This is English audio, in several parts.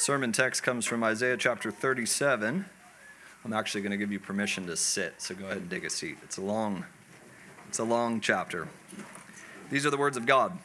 Sermon text comes from Isaiah chapter 37. I'm actually going to give you permission to sit, so go ahead and take a seat. It's a long chapter. These are the words of God.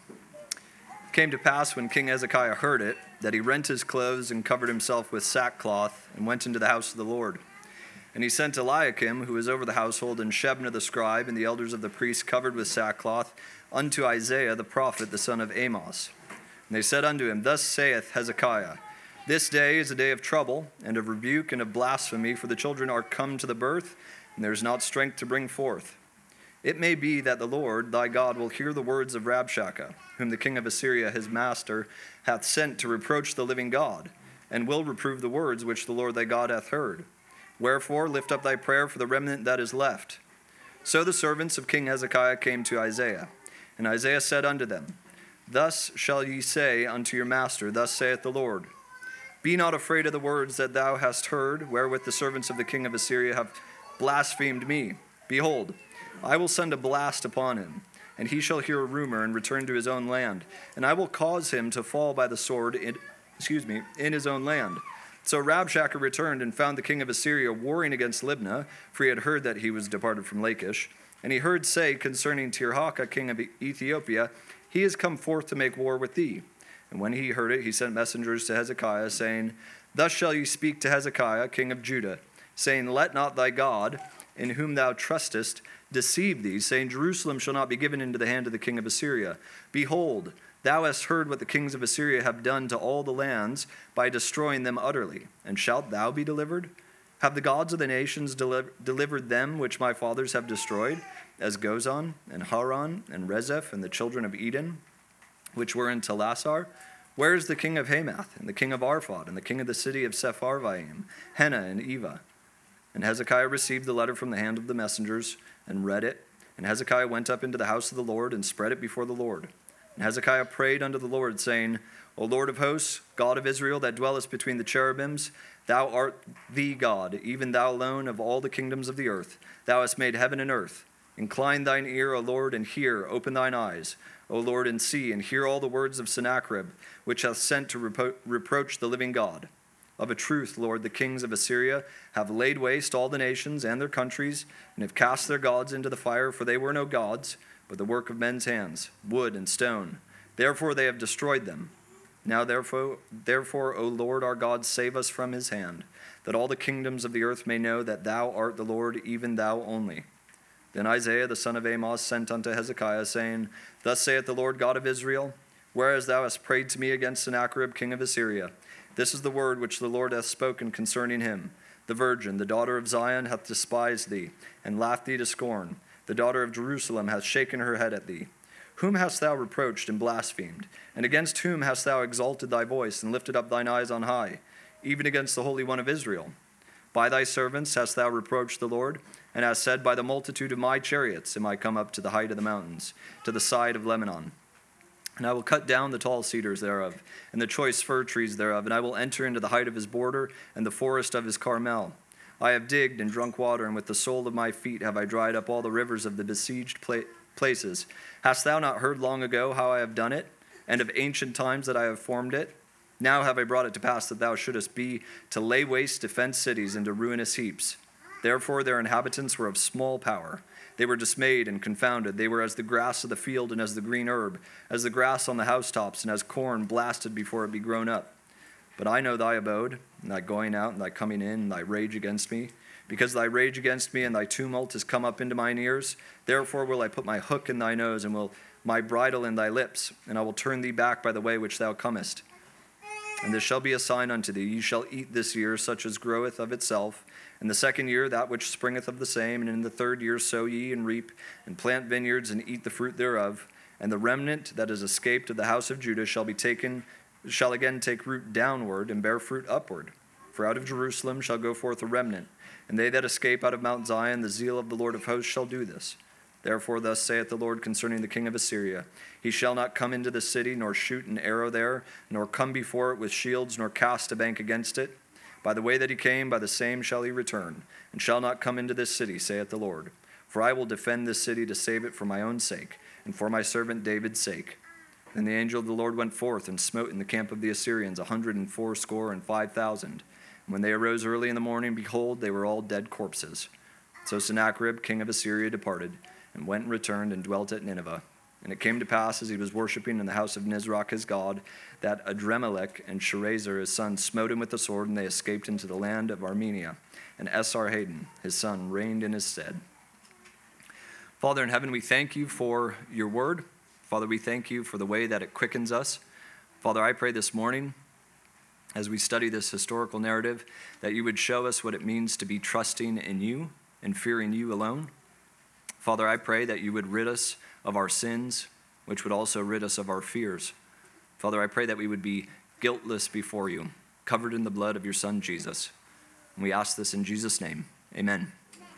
It came to pass when King Hezekiah heard it, that he rent his clothes and covered himself with sackcloth and went into the house of the Lord. And he sent Eliakim, who was over the household, and Shebna the scribe, and the elders of the priests covered with sackcloth, unto Isaiah the prophet, the son of Amoz. And they said unto him, Thus saith Hezekiah, This day is a day of trouble, and of rebuke, and of blasphemy, for the children are come to the birth, and there is not strength to bring forth. It may be that the Lord thy God will hear the words of Rabshakeh, whom the king of Assyria his master hath sent to reproach the living God, and will reprove the words which the Lord thy God hath heard. Wherefore lift up thy prayer for the remnant that is left. So the servants of King Hezekiah came to Isaiah, and Isaiah said unto them, Thus shall ye say unto your master, Thus saith the Lord, Be not afraid of the words that thou hast heard, wherewith the servants of the king of Assyria have blasphemed me. Behold, I will send a blast upon him, and he shall hear a rumor and return to his own land, and I will cause him to fall by the sword in his own land. So Rabshakeh returned and found the king of Assyria warring against Libnah, for he had heard that he was departed from Lachish. And he heard say concerning Tirhakah, king of Ethiopia, He is come forth to make war with thee. And when he heard it, he sent messengers to Hezekiah, saying, Thus shall you speak to Hezekiah, king of Judah, saying, Let not thy God, in whom thou trustest, deceive thee, saying, Jerusalem shall not be given into the hand of the king of Assyria. Behold, thou hast heard what the kings of Assyria have done to all the lands by destroying them utterly. And shalt thou be delivered? Have the gods of the nations delivered them which my fathers have destroyed, as Gozan, and Haran, and Rezeph, and the children of Eden, which were in Telassar? Where is the king of Hamath, and the king of Arphad, and the king of the city of Sepharvaim, Hena and Eva? And Hezekiah received the letter from the hand of the messengers, and read it. And Hezekiah went up into the house of the Lord, and spread it before the Lord. And Hezekiah prayed unto the Lord, saying, O Lord of hosts, God of Israel, that dwellest between the cherubims, thou art the God, even thou alone of all the kingdoms of the earth. Thou hast made heaven and earth. Incline thine ear, O Lord, and hear. Open thine eyes, O Lord, and see, and hear all the words of Sennacherib, which hath sent to reproach the living God. Of a truth, Lord, the kings of Assyria have laid waste all the nations and their countries, and have cast their gods into the fire, for they were no gods, but the work of men's hands, wood and stone. Therefore they have destroyed them. Now therefore, O Lord our God, save us from his hand, that all the kingdoms of the earth may know that thou art the Lord, even thou only. Then Isaiah the son of Amoz sent unto Hezekiah, saying, Thus saith the Lord God of Israel, Whereas thou hast prayed to me against Sennacherib king of Assyria, this is the word which the Lord hath spoken concerning him. The virgin, the daughter of Zion, hath despised thee, and laughed thee to scorn. The daughter of Jerusalem hath shaken her head at thee. Whom hast thou reproached and blasphemed? And against whom hast thou exalted thy voice, and lifted up thine eyes on high? Even against the Holy One of Israel. By thy servants hast thou reproached the Lord, and hast said, By the multitude of my chariots am I come up to the height of the mountains, to the side of Lebanon. And I will cut down the tall cedars thereof, and the choice fir trees thereof, and I will enter into the height of his border, and the forest of his Carmel. I have digged and drunk water, and with the sole of my feet have I dried up all the rivers of the besieged places. Hast thou not heard long ago how I have done it, and of ancient times that I have formed it? Now have I brought it to pass that thou shouldest be to lay waste defenced cities into ruinous heaps. Therefore their inhabitants were of small power. They were dismayed and confounded. They were as the grass of the field and as the green herb, as the grass on the housetops, and as corn blasted before it be grown up. But I know thy abode, and thy going out, and thy coming in, and thy rage against me. Because thy rage against me and thy tumult is come up into mine ears, therefore will I put my hook in thy nose, and will my bridle in thy lips, and I will turn thee back by the way which thou comest. And this shall be a sign unto thee, ye shall eat this year such as groweth of itself, in the second year that which springeth of the same, and in the third year sow ye and reap, and plant vineyards, and eat the fruit thereof. And the remnant that is escaped of the house of Judah shall again take root downward, and bear fruit upward. For out of Jerusalem shall go forth a remnant, and they that escape out of Mount Zion, the zeal of the Lord of hosts shall do this. Therefore thus saith the Lord concerning the king of Assyria, He shall not come into the city, nor shoot an arrow there, nor come before it with shields, nor cast a bank against it. By the way that he came, by the same shall he return, and shall not come into this city, saith the Lord. For I will defend this city to save it for my own sake, and for my servant David's sake. Then the angel of the Lord went forth and smote in the camp of the Assyrians 185,000. And when they arose early in the morning, behold, they were all dead corpses. So Sennacherib, king of Assyria, departed, and went and returned and dwelt at Nineveh. And it came to pass, as he was worshipping in the house of Nisroch his god, that Adremelech and Sharezer his son smote him with the sword, and they escaped into the land of Armenia. And Esarhaddon his son reigned in his stead. Father in heaven, we thank you for your word. Father, we thank you for the way that it quickens us. Father, I pray this morning, as we study this historical narrative, that you would show us what it means to be trusting in you and fearing you alone. Father, I pray that you would rid us of our sins, which would also rid us of our fears. Father, I pray that we would be guiltless before you, covered in the blood of your Son, Jesus. And we ask this in Jesus' name. Amen.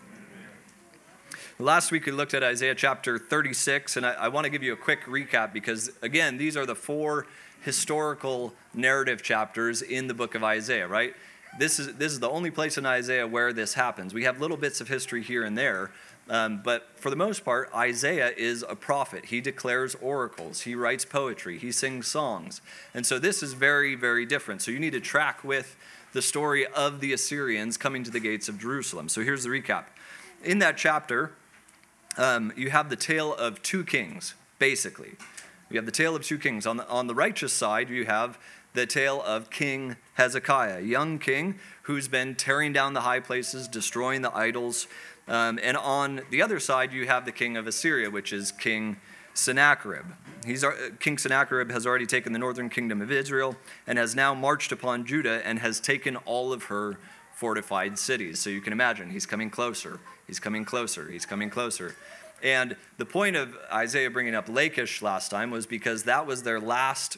Last week we looked at Isaiah chapter 36, and I want to give you a quick recap because, again, these are the 4 historical narrative chapters in the book of Isaiah, right? This is the only place in Isaiah where this happens. We have little bits of history here and there, but for the most part, Isaiah is a prophet. He declares oracles. He writes poetry. He sings songs. And so this is very, very different. So you need to track with the story of the Assyrians coming to the gates of Jerusalem. So here's the recap. In that chapter, you have the tale of 2 kings, basically. You have the tale of 2 kings. On the righteous side, you have the tale of King Hezekiah, a young king who's been tearing down the high places, destroying the idols. And on the other side, you have the king of Assyria, which is King Sennacherib. King Sennacherib has already taken the northern kingdom of Israel and has now marched upon Judah and has taken all of her fortified cities. So you can imagine, he's coming closer, he's coming closer, he's coming closer. And the point of Isaiah bringing up Lachish last time was because that was their last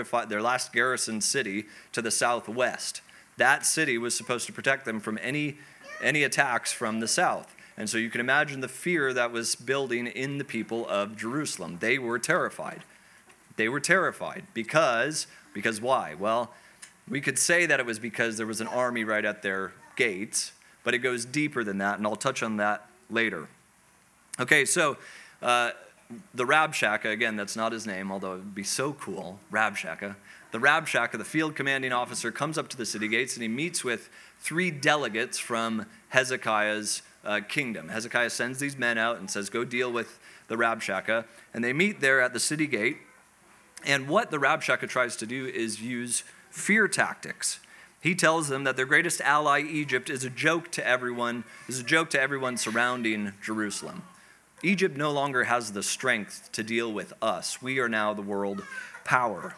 garrison city to the southwest. That city was supposed to protect them from any attacks from the south. And so you can imagine the fear that was building in the people of Jerusalem. They were terrified. They were terrified because why? Well, we could say that it was because there was an army right at their gates, but it goes deeper than that, and I'll touch on that later. Okay, so the Rabshakeh, again, that's not his name, although it would be so cool, Rabshakeh. The Rabshakeh, the field commanding officer, comes up to the city gates, and he meets with 3 delegates from Hezekiah's kingdom. Hezekiah sends these men out and says, go deal with the Rabshakeh, and they meet there at the city gate, and what the Rabshakeh tries to do is use fear tactics. He tells them that their greatest ally, Egypt, is a joke to everyone surrounding Jerusalem. Egypt no longer has the strength to deal with us. We are now the world power.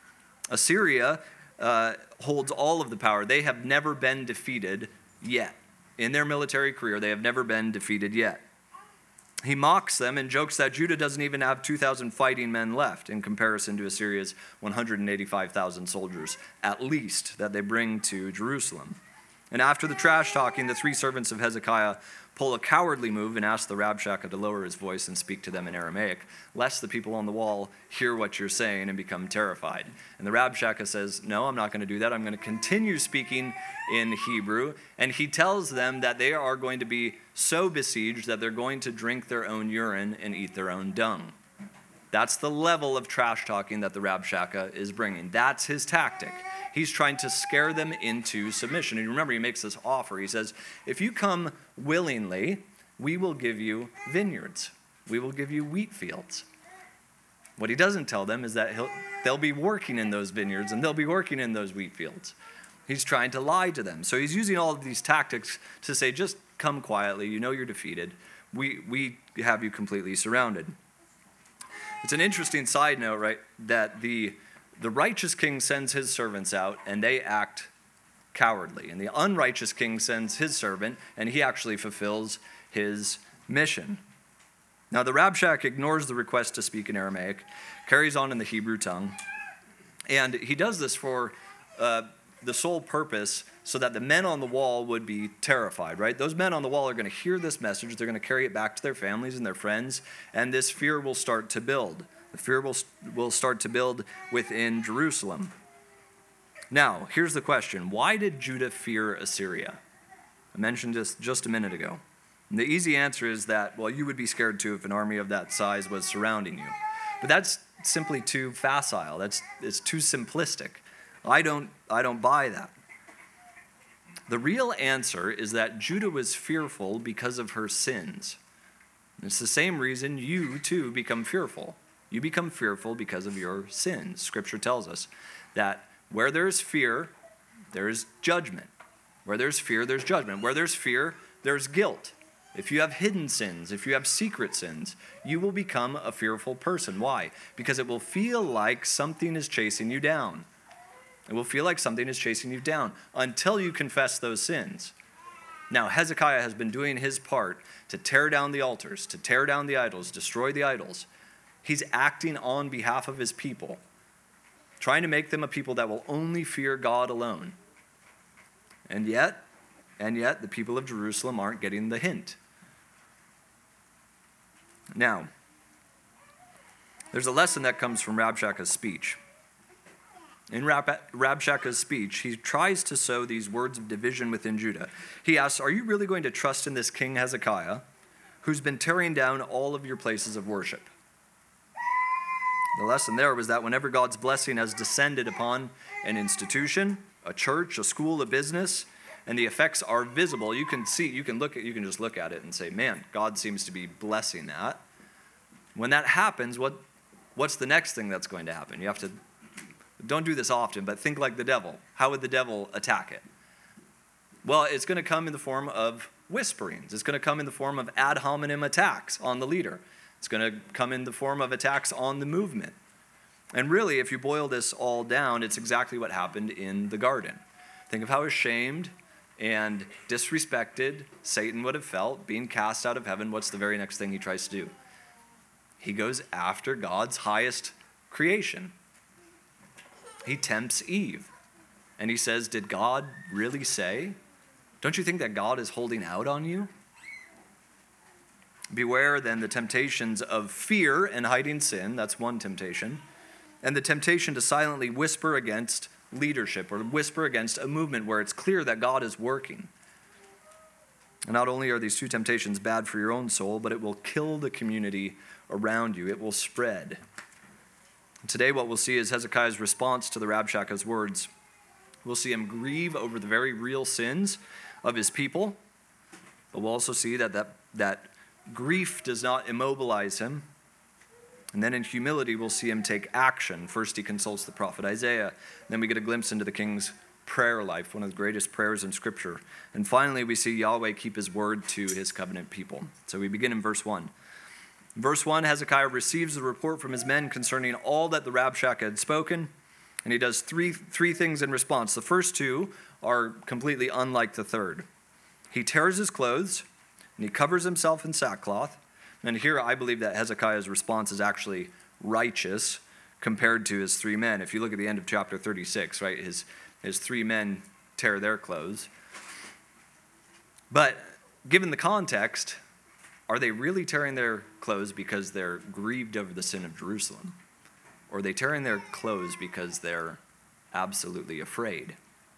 Assyria holds all of the power. They have never been defeated yet. In their military career, they have never been defeated yet. He mocks them and jokes that Judah doesn't even have 2,000 fighting men left in comparison to Assyria's 185,000 soldiers, at least, that they bring to Jerusalem. And after the trash talking, the 3 servants of Hezekiah pull a cowardly move and ask the Rabshakeh to lower his voice and speak to them in Aramaic, lest the people on the wall hear what you're saying and become terrified. And the Rabshakeh says, no, I'm not going to do that. I'm going to continue speaking in Hebrew. And he tells them that they are going to be so besieged that they're going to drink their own urine and eat their own dung. That's the level of trash talking that the Rabshakeh is bringing. That's his tactic. He's trying to scare them into submission. And remember, he makes this offer. He says, if you come willingly, we will give you vineyards. We will give you wheat fields. What he doesn't tell them is that they'll be working in those vineyards and they'll be working in those wheat fields. He's trying to lie to them. So he's using all of these tactics to say, just come quietly. You know you're defeated. We have you completely surrounded. It's an interesting side note, right, that the righteous king sends his servants out, and they act cowardly. And the unrighteous king sends his servant, and he actually fulfills his mission. Now, the Rabshakeh ignores the request to speak in Aramaic, carries on in the Hebrew tongue, and he does this for the sole purpose so that the men on the wall would be terrified, right? Those men on the wall are going to hear this message, they're going to carry it back to their families and their friends, and this fear will start to build. The fear will start to build within Jerusalem. Now, here's the question. Why did Judah fear Assyria? I mentioned this just a minute ago. And the easy answer is that, well, you would be scared too if an army of that size was surrounding you. But that's simply too facile. It's too simplistic. I don't buy that. The real answer is that Judah was fearful because of her sins. It's the same reason you too become fearful. You become fearful because of your sins. Scripture tells us that where there's fear, there's judgment. Where there's fear, there's judgment. Where there's fear, there's guilt. If you have hidden sins, if you have secret sins, you will become a fearful person. Why? Because it will feel like something is chasing you down. It will feel like something is chasing you down until you confess those sins. Now, Hezekiah has been doing his part to tear down the altars, to tear down the idols, destroy the idols. He's acting on behalf of his people, trying to make them a people that will only fear God alone. And yet, the people of Jerusalem aren't getting the hint. Now, there's a lesson that comes from Rabshakeh's speech. In Rabshakeh's speech, he tries to sow these words of division within Judah. He asks, are you really going to trust in this king Hezekiah, who's been tearing down all of your places of worship? The lesson there was that whenever God's blessing has descended upon an institution, a church, a school, a business, and the effects are visible, you can just look at it and say, man, God seems to be blessing that. When that happens, what's the next thing that's going to happen? You have to, don't do this often, but think like the devil. How would the devil attack it? Well, it's going to come in the form of whisperings. It's going to come in the form of ad hominem attacks on the leader. It's going to come in the form of attacks on the movement. And really, if you boil this all down, it's exactly what happened in the garden. Think of how ashamed and disrespected Satan would have felt being cast out of heaven. What's the very next thing he tries to do? He goes after God's highest creation. He tempts Eve. And he says, did God really say? Don't you think that God is holding out on you? Beware then the temptations of fear and hiding sin. That's one temptation. And the temptation to silently whisper against leadership or whisper against a movement where it's clear that God is working. And not only are these two temptations bad for your own soul, but it will kill the community around you. It will spread. Today what we'll see is Hezekiah's response to the Rabshakeh's words. We'll see him grieve over the very real sins of his people, but we'll also see that grief does not immobilize him. And then in humility, we'll see him take action. First, he consults the prophet Isaiah. Then we get a glimpse into the king's prayer life, one of the greatest prayers in Scripture. And finally, we see Yahweh keep his word to his covenant people. So we begin in verse 1. In verse 1, Hezekiah receives the report from his men concerning all that the Rabshakeh had spoken. And he does three things in response. The first two are completely unlike the third. He tears his clothes, and he covers himself in sackcloth. And here I believe that Hezekiah's response is actually righteous compared to his three men. If you look at the end of chapter 36, right, his three men tear their clothes. But given the context, are they really tearing their clothes because they're grieved over the sin of Jerusalem? Or are they tearing their clothes because they're absolutely afraid?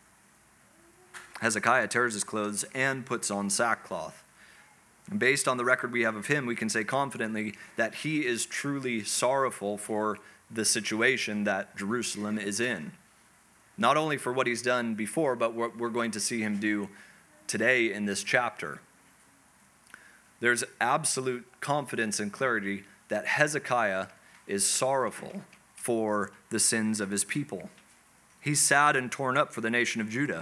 Hezekiah tears his clothes and puts on sackcloth. And based on the record we have of him, we can say confidently that he is truly sorrowful for the situation that Jerusalem is in. Not only for what he's done before, but what we're going to see him do today in this chapter. There's absolute confidence and clarity that Hezekiah is sorrowful for the sins of his people. He's sad and torn up for the nation of Judah.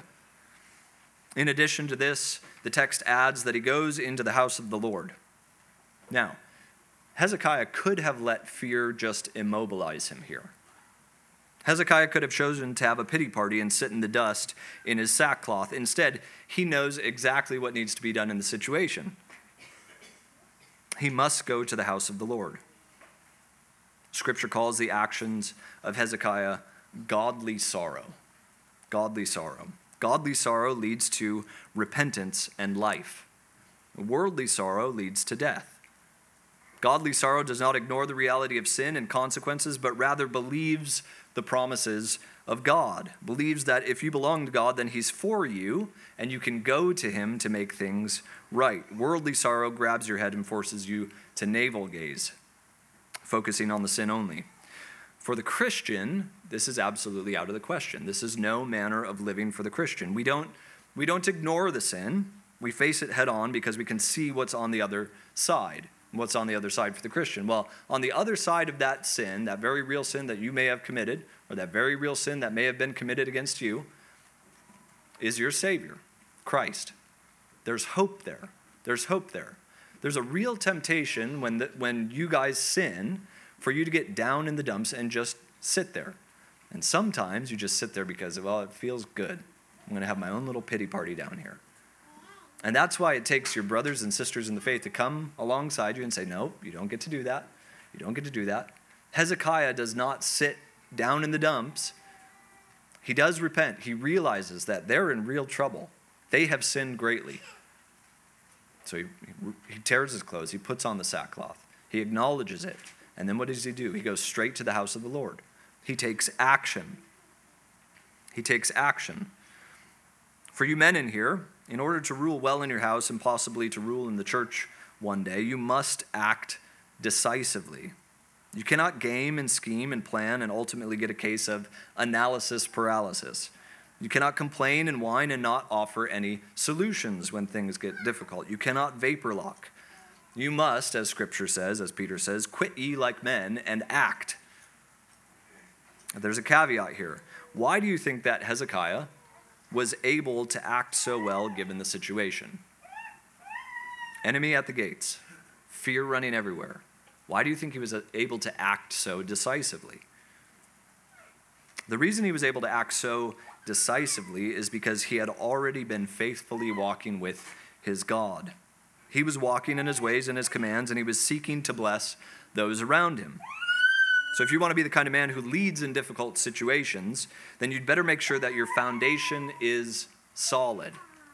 In addition to this, the text adds that he goes into the house of the Lord. Now, Hezekiah could have let fear just immobilize him here. Hezekiah could have chosen to have a pity party and sit in the dust in his sackcloth. Instead, he knows exactly what needs to be done in the situation. He must go to the house of the Lord. Scripture calls the actions of Hezekiah godly sorrow. Godly sorrow. Godly sorrow leads to repentance and life. Worldly sorrow leads to death. Godly sorrow does not ignore the reality of sin and consequences, but rather believes the promises of God. Believes that if you belong to God, then he's for you, and you can go to him to make things right. Worldly sorrow grabs your head and forces you to navel gaze, focusing on the sin only. For the Christian, this is absolutely out of the question. This is no manner of living for the Christian. We don't ignore the sin. We face it head on because we can see what's on the other side. What's on the other side for the Christian? Well, on the other side of that sin, that very real sin that you may have committed, or that very real sin that may have been committed against you, is your Savior, Christ. There's hope there. There's hope there. There's a real temptation when you guys sin for you to get down in the dumps and just sit there. And sometimes you just sit there because, well, it feels good. I'm going to have my own little pity party down here. And that's why it takes your brothers and sisters in the faith to come alongside you and say, no, you don't get to do that. You don't get to do that. Hezekiah does not sit down in the dumps. He does repent. He realizes that they're in real trouble. They have sinned greatly. So he tears his clothes. He puts on the sackcloth. He acknowledges it. And then what does he do? He goes straight to the house of the Lord. He takes action. He takes action. For you men in here, in order to rule well in your house and possibly to rule in the church one day, you must act decisively. You cannot game and scheme and plan and ultimately get a case of analysis paralysis. You cannot complain and whine and not offer any solutions when things get difficult. You cannot vapor lock. You must, as Scripture says, as Peter says, quit ye like men and act. There's a caveat here. Why do you think that Hezekiah was able to act so well given the situation? Enemy at the gates, fear running everywhere. Why do you think he was able to act so decisively? The reason he was able to act so decisively is because he had already been faithfully walking with his God. He was walking in his ways and his commands, and he was seeking to bless those around him. So if you want to be the kind of man who leads in difficult situations, then you'd better make sure that your foundation is solid.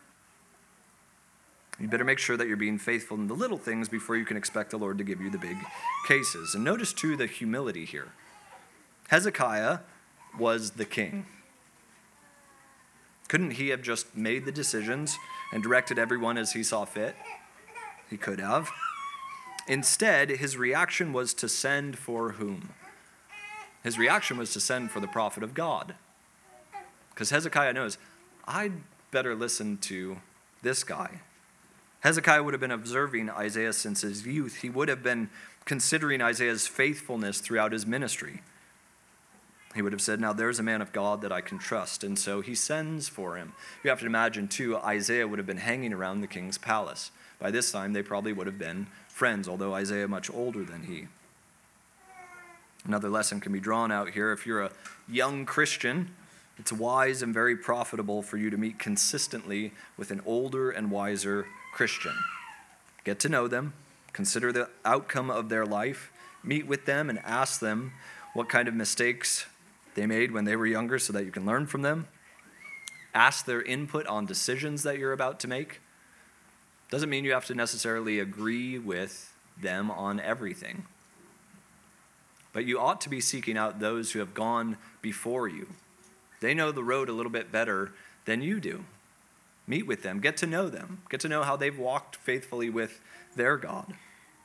You better make sure that you're being faithful in the little things before you can expect the Lord to give you the big cases. And notice, too, the humility here. Hezekiah was the king. Couldn't he have just made the decisions and directed everyone as he saw fit? He could have. Instead, his reaction was to send for whom? His reaction was to send for the prophet of God. Because Hezekiah knows, I'd better listen to this guy. Hezekiah would have been observing Isaiah since his youth. He would have been considering Isaiah's faithfulness throughout his ministry. He would have said, now there's a man of God that I can trust. And so he sends for him. You have to imagine, too, Isaiah would have been hanging around the king's palace. By this time, they probably would have been friends, although Isaiah much older than he. Another lesson can be drawn out here. If you're a young Christian, it's wise and very profitable for you to meet consistently with an older and wiser Christian. Get to know them, consider the outcome of their life, meet with them and ask them what kind of mistakes they made when they were younger so that you can learn from them. Ask their input on decisions that you're about to make. Doesn't mean you have to necessarily agree with them on everything. But you ought to be seeking out those who have gone before you. They know the road a little bit better than you do. Meet with them. Get to know them. Get to know how they've walked faithfully with their God.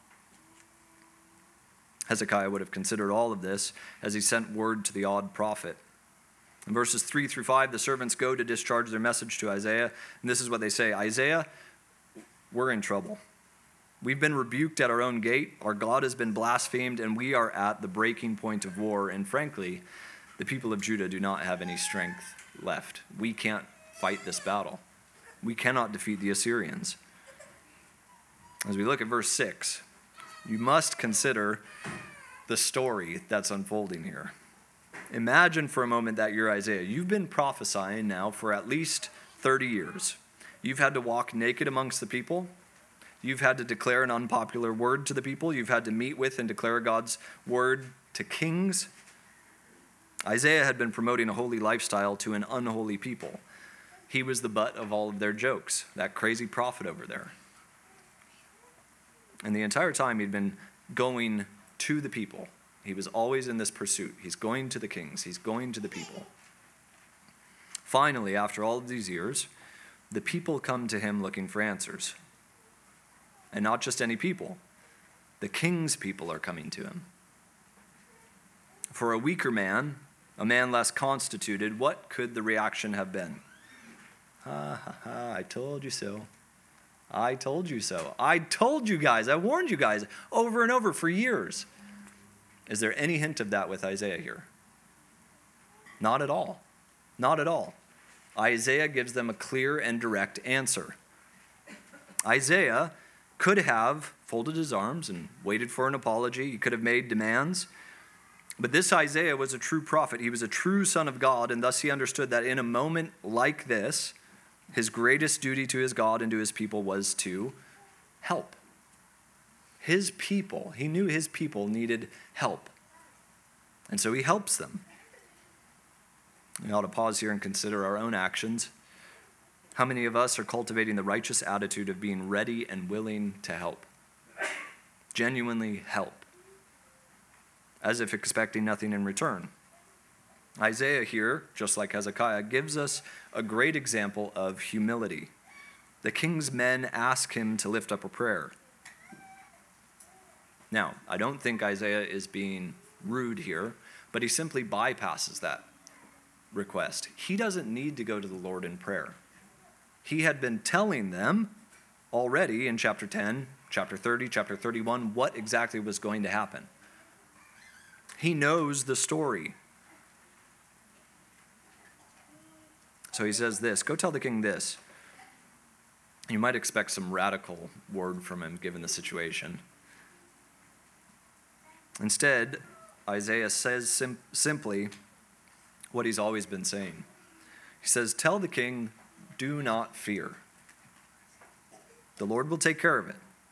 Hezekiah would have considered all of this as he sent word to the odd prophet. In verses 3 through 5, the servants go to discharge their message to Isaiah. And this is what they say. Isaiah, we're in trouble. We've been rebuked at our own gate. Our God has been blasphemed, and we are at the breaking point of war. And frankly, the people of Judah do not have any strength left. We can't fight this battle. We cannot defeat the Assyrians. As we look at verse 6, you must consider the story that's unfolding here. Imagine for a moment that you're Isaiah. You've been prophesying now for at least 30 years. You've had to walk naked amongst the people. You've had to declare an unpopular word to the people. You've had to meet with and declare God's word to kings. Isaiah had been promoting a holy lifestyle to an unholy people. He was the butt of all of their jokes, that crazy prophet over there. And the entire time he'd been going to the people. He was always in this pursuit. He's going to the kings. He's going to the people. Finally, after all of these years, the people come to him looking for answers. And not just any people. The king's people are coming to him. For a weaker man, a man less constituted, what could the reaction have been? Ha ha ha, I told you so. I told you so. I told you guys. I warned you guys over and over for years. Is there any hint of that with Isaiah here? Not at all. Not at all. Isaiah gives them a clear and direct answer. Isaiah could have folded his arms and waited for an apology. He could have made demands. But this Isaiah was a true prophet. He was a true son of God, and thus he understood that in a moment like this, his greatest duty to his God and to his people was to help. His people, he knew his people needed help. And so he helps them. We ought to pause here and consider our own actions. How many of us are cultivating the righteous attitude of being ready and willing to help? Genuinely help, as if expecting nothing in return. Isaiah here, just like Hezekiah, gives us a great example of humility. The king's men ask him to lift up a prayer. Now, I don't think Isaiah is being rude here, but he simply bypasses that request. He doesn't need to go to the Lord in prayer. He had been telling them already in chapter 10, chapter 30, chapter 31, what exactly was going to happen. He knows the story. So he says this, go tell the king this. You might expect some radical word from him given the situation. Instead, Isaiah says simply what he's always been saying. He says, tell the king, do not fear. The Lord will take care of it.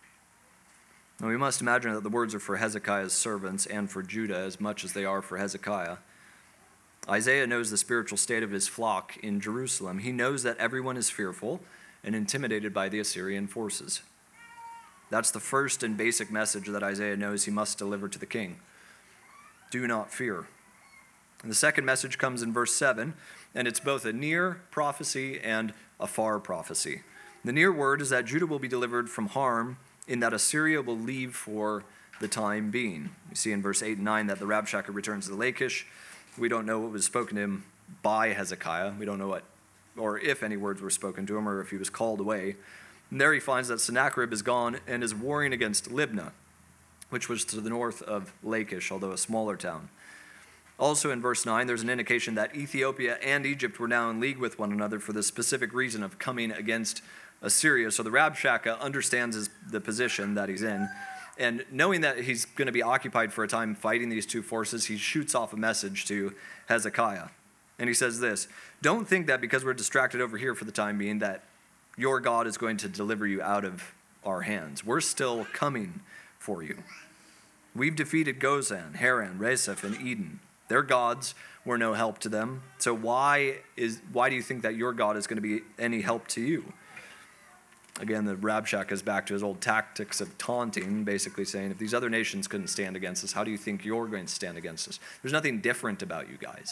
Now we must imagine that the words are for Hezekiah's servants and for Judah as much as they are for Hezekiah. Isaiah knows the spiritual state of his flock in Jerusalem. He knows that everyone is fearful and intimidated by the Assyrian forces. That's the first and basic message that Isaiah knows he must deliver to the king. Do not fear. And the second message comes in verse 7, and it's both a near prophecy and a far prophecy. The near word is that Judah will be delivered from harm in that Assyria will leave for the time being. You see in verse 8 and 9 that the Rabshakeh returns to Lachish. We don't know what was spoken to him by Hezekiah. We don't know what, or if any words were spoken to him, or if he was called away. And there he finds that Sennacherib is gone and is warring against Libnah, which was to the north of Lachish, although a smaller town. Also in verse 9, there's an indication that Ethiopia and Egypt were now in league with one another for the specific reason of coming against Assyria. So the Rabshakeh understands the position that he's in. And knowing that he's going to be occupied for a time fighting these two forces, he shoots off a message to Hezekiah. And he says this, don't think that because we're distracted over here for the time being that your God is going to deliver you out of our hands. We're still coming for you. We've defeated Gozan, Haran, Rezeph, and Eden. Their gods were no help to them. So why do you think that your God is going to be any help to you? Again, the Rabshakeh is back to his old tactics of taunting, basically saying, if these other nations couldn't stand against us, how do you think you're going to stand against us? There's nothing different about you guys.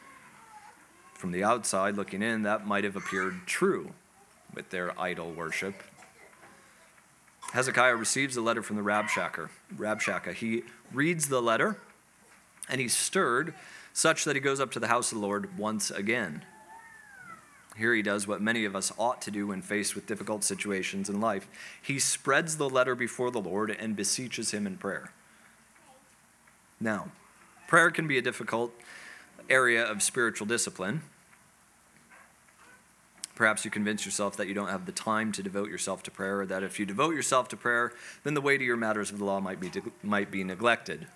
From the outside looking in, that might have appeared true with their idol worship. Hezekiah receives a letter from the Rabshakeh. He reads the letter, and he's stirred such that he goes up to the house of the Lord once again. Here he does what many of us ought to do when faced with difficult situations in life. He spreads the letter before the Lord and beseeches him in prayer. Now, prayer can be a difficult area of spiritual discipline. Perhaps you convince yourself that you don't have the time to devote yourself to prayer, or that if you devote yourself to prayer, then the weightier matters of the law might be neglected.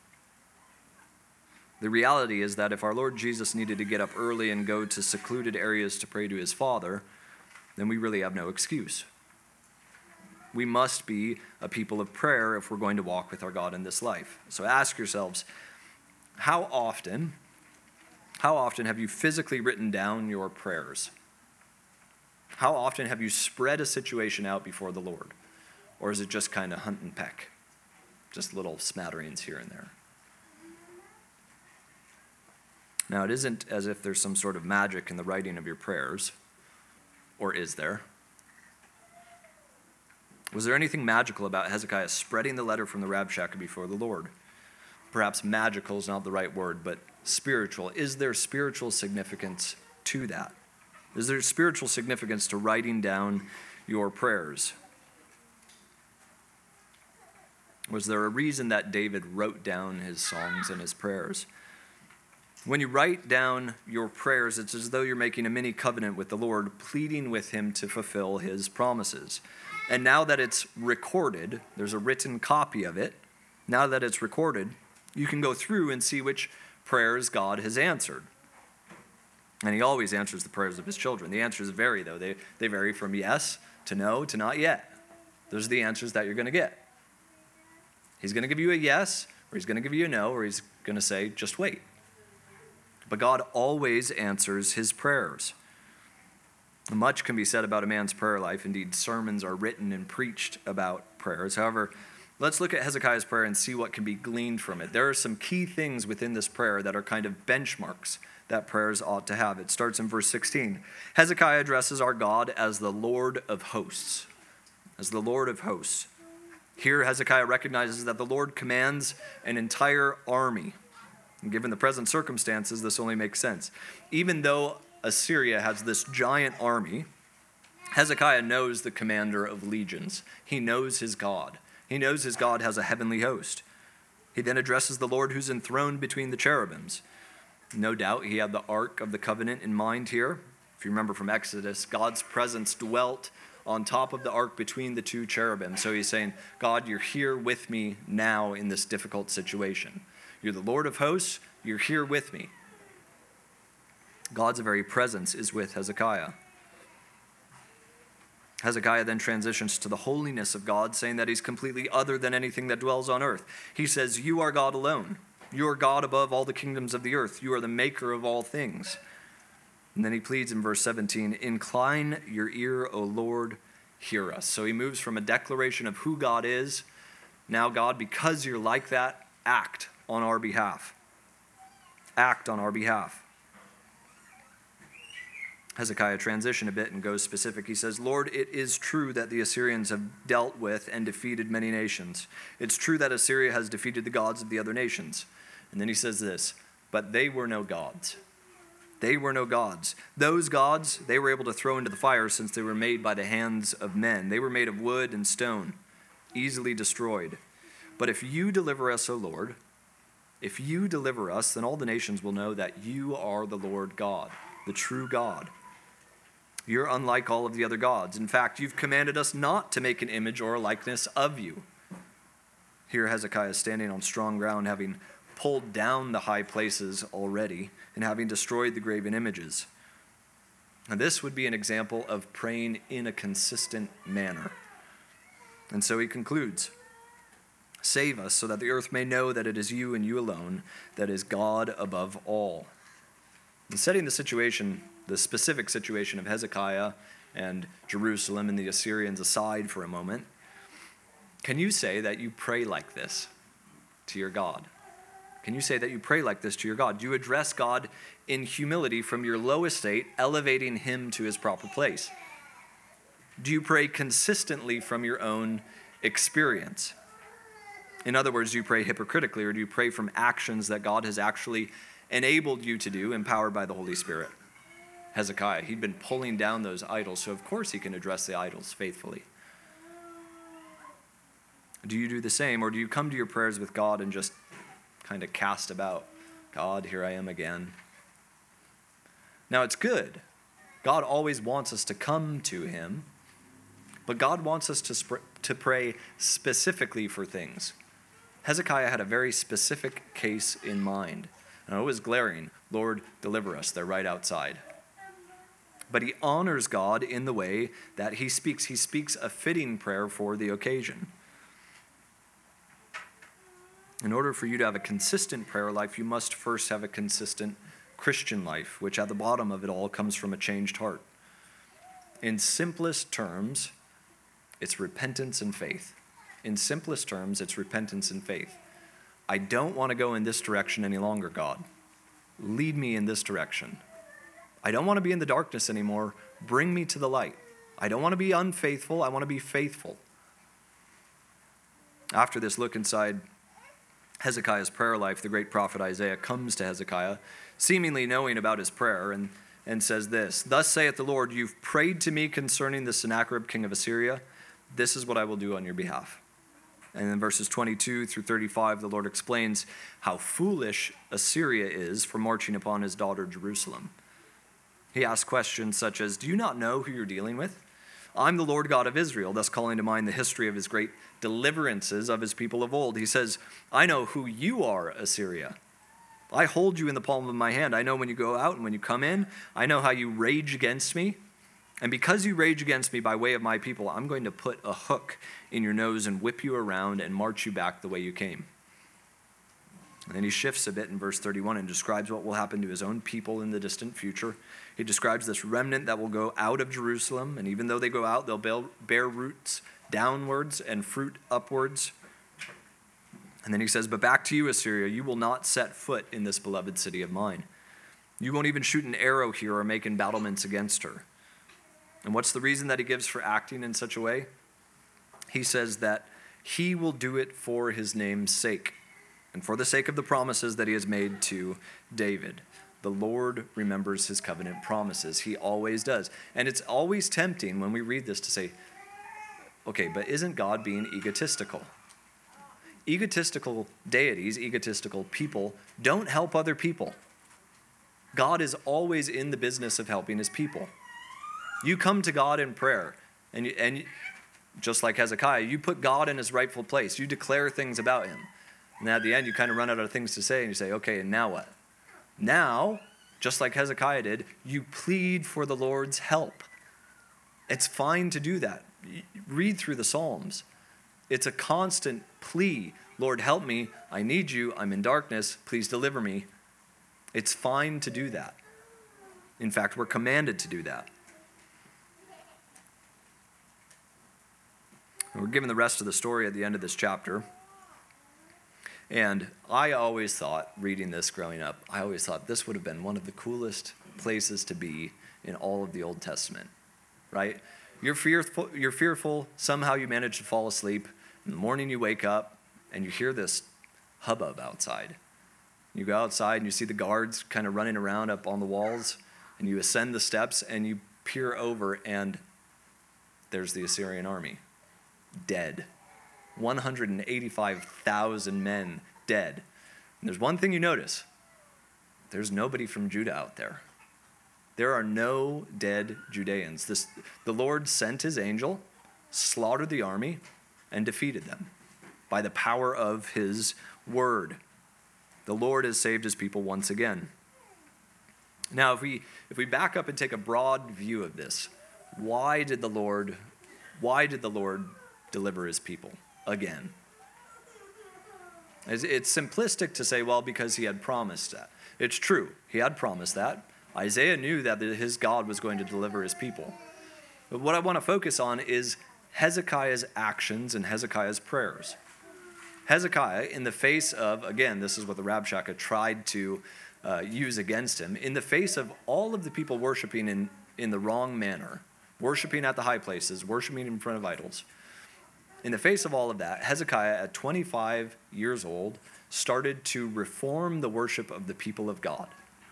The reality is that if our Lord Jesus needed to get up early and go to secluded areas to pray to his Father, then we really have no excuse. We must be a people of prayer if we're going to walk with our God in this life. So ask yourselves, how often have you physically written down your prayers? How often have you spread a situation out before the Lord? Or is it just kind of hunt and peck? Just little smatterings here and there. Now, it isn't as if there's some sort of magic in the writing of your prayers, or is there? Was there anything magical about Hezekiah spreading the letter from the Rabshakeh before the Lord? perhaps magical is not the right word, but spiritual. Is there spiritual significance to that? Is there spiritual significance to writing down your prayers? Was there a reason that David wrote down his songs and his prayers? When you write down your prayers, it's as though you're making a mini covenant with the Lord, pleading with him to fulfill his promises. And now that it's recorded, there's a written copy of it. Now that it's recorded, you can go through and see which prayers God has answered. And he always answers the prayers of his children. The answers vary, though. They vary from yes to no to not yet. Those are the answers that you're going to get. He's going to give you a yes, or he's going to give you a no, or he's going to say, just wait. But God always answers his prayers. Much can be said about a man's prayer life. Indeed, sermons are written and preached about prayers. However, let's look at Hezekiah's prayer and see what can be gleaned from it. There are some key things within this prayer that are kind of benchmarks that prayers ought to have. It starts in verse 16. Hezekiah addresses our God as the Lord of hosts. As the Lord of hosts. Here, Hezekiah recognizes that the Lord commands an entire army. And given the present circumstances, this only makes sense. Even though Assyria has this giant army, Hezekiah knows the commander of legions. He knows his God. He knows his God has a heavenly host. He then addresses the Lord who's enthroned between the cherubims. No doubt he had the Ark of the Covenant in mind here. If you remember from Exodus, God's presence dwelt on top of the ark between the two cherubim. So he's saying, God, you're here with me now in this difficult situation. You're the Lord of hosts. You're here with me. God's very presence is with Hezekiah. Hezekiah then transitions to the holiness of God, saying that he's completely other than anything that dwells on earth. He says, you are God alone. You are God above all the kingdoms of the earth. You are the maker of all things. And then he pleads in verse 17, incline your ear, O Lord, hear us. So he moves from a declaration of who God is. Now, God, because you're like that, act on our behalf. Act on our behalf. Hezekiah transitioned a bit and goes specific. He says, Lord, it is true that the Assyrians have dealt with and defeated many nations. It's true that Assyria has defeated the gods of the other nations. And then he says this, but they were no gods. They were no gods. Those gods, they were able to throw into the fire since they were made by the hands of men. They were made of wood and stone, easily destroyed. But if you deliver us, O Lord, if you deliver us, then all the nations will know that you are the Lord God, the true God. You're unlike all of the other gods. In fact, you've commanded us not to make an image or a likeness of you. Here Hezekiah is standing on strong ground, having pulled down the high places already and having destroyed the graven images. And this would be an example of praying in a consistent manner. And so he concludes, save us so that the earth may know that it is you and you alone that is God above all. And setting the situation, the specific situation of Hezekiah and Jerusalem and the Assyrians aside for a moment, can you say that you pray like this to your God? Can you say that you pray like this to your God? Do you address God in humility from your low estate, elevating him to his proper place? Do you pray consistently from your own experience? In other words, do you pray hypocritically, or do you pray from actions that God has actually enabled you to do, empowered by the Holy Spirit? Hezekiah, he'd been pulling down those idols, so of course he can address the idols faithfully. Do you do the same, or do you come to your prayers with God and just kind of cast about, God, here I am again? Now, it's good. God always wants us to come to him, but God wants us to pray specifically for things. Hezekiah had a very specific case in mind. And it was glaring. Lord, deliver us. They're right outside. But he honors God in the way that he speaks. He speaks a fitting prayer for the occasion. In order for you to have a consistent prayer life, you must first have a consistent Christian life, which at the bottom of it all comes from a changed heart. In simplest terms, it's repentance and faith. In simplest terms, it's repentance and faith. I don't want to go in this direction any longer, God. Lead me in this direction. I don't want to be in the darkness anymore. Bring me to the light. I don't want to be unfaithful. I want to be faithful. After this look inside Hezekiah's prayer life, the great prophet Isaiah comes to Hezekiah, seemingly knowing about his prayer, and says this, "Thus saith the Lord, you've prayed to me concerning the Sennacherib, king of Assyria. This is what I will do on your behalf." And in verses 22 through 35, the Lord explains how foolish Assyria is for marching upon his daughter Jerusalem. He asks questions such as, "Do you not know who you're dealing with? I'm the Lord God of Israel," thus calling to mind the history of his great deliverances of his people of old. He says, "I know who you are, Assyria. I hold you in the palm of my hand. I know when you go out and when you come in. I know how you rage against me. And because you rage against me by way of my people, I'm going to put a hook in your nose and whip you around and march you back the way you came." And then he shifts a bit in verse 31 and describes what will happen to his own people in the distant future. He describes this remnant that will go out of Jerusalem, and even though they go out, they'll bear roots downwards and fruit upwards. And then he says, "But back to you, Assyria, you will not set foot in this beloved city of mine. You won't even shoot an arrow here or make embattlements against her." And what's the reason that he gives for acting in such a way? He says that he will do it for his name's sake and for the sake of the promises that he has made to David. The Lord remembers his covenant promises. He always does. And it's always tempting when we read this to say, okay, but isn't God being egotistical? Egotistical deities, egotistical people don't help other people. God is always in the business of helping his people. You come to God in prayer, and just like Hezekiah, you put God in his rightful place. You declare things about him. And at the end, you kind of run out of things to say, and you say, okay, and now what? Now, just like Hezekiah did, you plead for the Lord's help. It's fine to do that. Read through the Psalms. It's a constant plea. Lord, help me. I need you. I'm in darkness. Please deliver me. It's fine to do that. In fact, we're commanded to do that. We're given the rest of the story at the end of this chapter. And I always thought, reading this growing up, I always thought this would have been one of the coolest places to be in all of the Old Testament, right? You're fearful, somehow you manage to fall asleep. In the morning you wake up and you hear this hubbub outside. You go outside and you see the guards kind of running around up on the walls, and you ascend the steps and you peer over, and there's the Assyrian army. Dead. 185,000 men dead. And there's one thing you notice. There's nobody from Judah out there. There are no dead Judeans. The Lord sent his angel, slaughtered the army, and defeated them by the power of his word. The Lord has saved his people once again. Now, if we back up and take a broad view of this, why did the Lord deliver his people again? It's simplistic to say, well, because he had promised that. It's true. He had promised that. Isaiah knew that his God was going to deliver his people. But what I want to focus on is Hezekiah's actions and Hezekiah's prayers. Hezekiah, in the face of, again, this is what the Rabshakeh tried to use against him, in the face of all of the people worshiping in the wrong manner, worshiping at the high places, worshiping in front of idols, in the face of all of that, Hezekiah, at 25 years old, started to reform the worship of the people of God.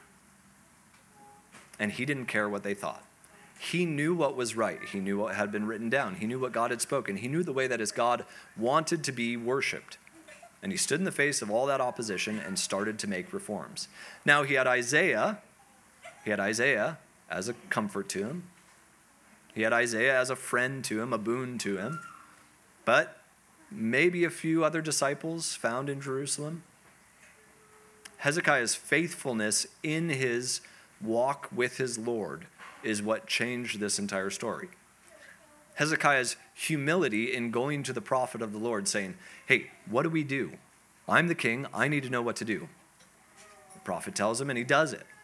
And he didn't care what they thought. He knew what was right. He knew what had been written down. He knew what God had spoken. He knew the way that his God wanted to be worshiped. And he stood in the face of all that opposition and started to make reforms. Now, he had Isaiah as a comfort to him. He had Isaiah as a friend to him, a boon to him. But maybe a few other disciples found in Jerusalem. Hezekiah's faithfulness in his walk with his Lord is what changed this entire story. Hezekiah's humility in going to the prophet of the Lord saying, hey, what do we do? I'm the king. I need to know what to do. The prophet tells him, and he does it.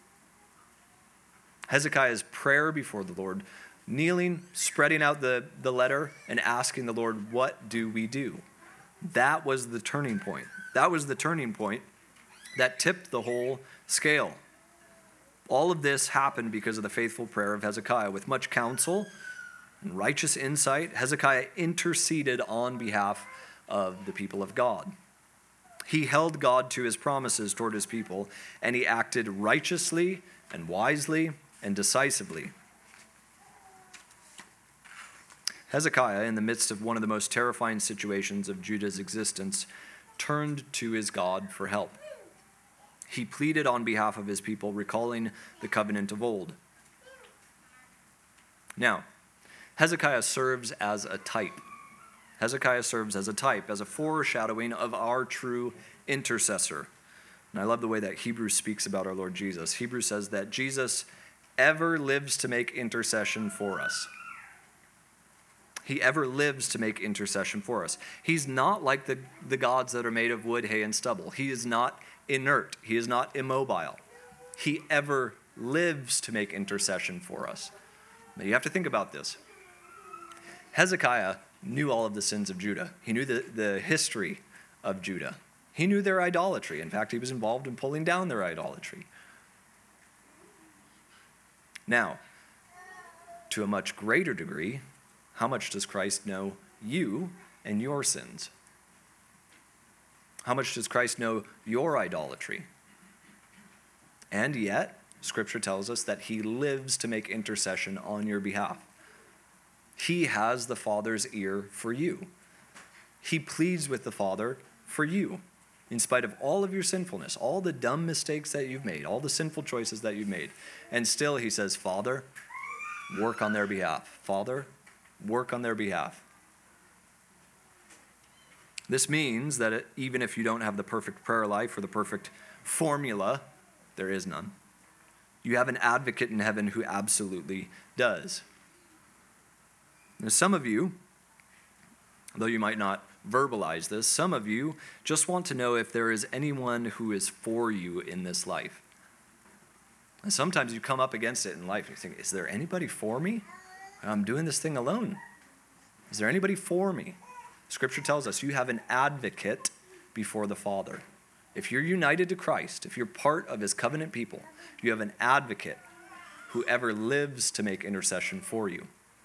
Hezekiah's prayer before the Lord, kneeling, spreading out the letter, and asking the Lord, what do we do? That was the turning point. That was the turning point that tipped the whole scale. All of this happened because of the faithful prayer of Hezekiah. With much counsel and righteous insight, Hezekiah interceded on behalf of the people of God. He held God to his promises toward his people, and he acted righteously and wisely and decisively. Hezekiah, in the midst of one of the most terrifying situations of Judah's existence, turned to his God for help. He pleaded on behalf of his people, recalling the covenant of old. Now, Hezekiah serves as a type. Hezekiah serves as a type, as a foreshadowing of our true intercessor. And I love the way that Hebrews speaks about our Lord Jesus. Hebrews says that Jesus ever lives to make intercession for us. He ever lives to make intercession for us. He's not like the gods that are made of wood, hay, and stubble. He is not inert. He is not immobile. He ever lives to make intercession for us. Now you have to think about this. Hezekiah knew all of the sins of Judah. He knew the history of Judah. He knew their idolatry. In fact, he was involved in pulling down their idolatry. Now, to a much greater degree, how much does Christ know you and your sins? How much does Christ know your idolatry? And yet, Scripture tells us that he lives to make intercession on your behalf. He has the Father's ear for you. He pleads with the Father for you, in spite of all of your sinfulness, all the dumb mistakes that you've made, all the sinful choices that you've made. And still he says, Father, work on their behalf. Father, work on their behalf. This means that even if you don't have the perfect prayer life or the perfect formula, there is none. You have an advocate in heaven who absolutely does. Now, some of you, though you might not verbalize this, some of you just want to know if there is anyone who is for you in this life. And sometimes you come up against it in life and you think, is there anybody for me? I'm doing this thing alone. Is there anybody for me? Scripture tells us you have an advocate before the Father. If you're united to Christ, if you're part of his covenant people, you have an advocate who ever lives to make intercession for you.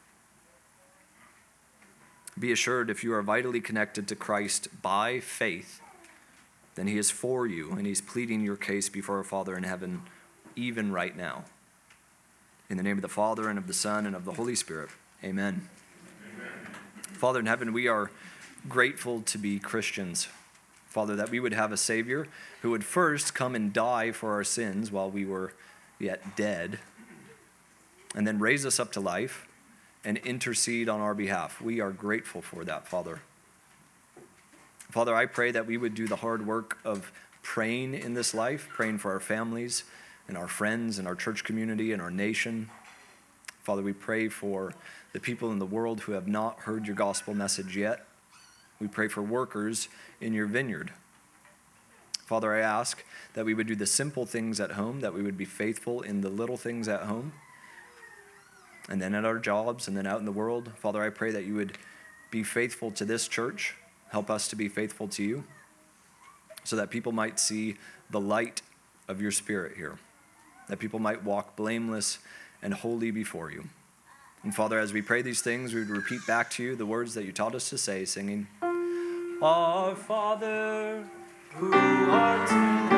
Be assured, if you are vitally connected to Christ by faith, then he is for you, and he's pleading your case before our Father in heaven, even right now. In the name of the Father, and of the Son, and of the Holy Spirit, amen. Father in heaven, we are grateful to be Christians. Father, that we would have a Savior who would first come and die for our sins while we were yet dead, and then raise us up to life and intercede on our behalf. We are grateful for that, Father. Father, I pray that we would do the hard work of praying in this life, praying for our families and our friends and our church community and our nation. Father, we pray for the people in the world who have not heard your gospel message yet. We pray for workers in your vineyard. Father, I ask that we would do the simple things at home, that we would be faithful in the little things at home, and then at our jobs, and then out in the world. Father, I pray that you would be faithful to this church. Help us to be faithful to you, so that people might see the light of your Spirit here, that people might walk blameless and holy before you. And Father, as we pray these things, we would repeat back to you the words that you taught us to say, singing, Our Father, who art in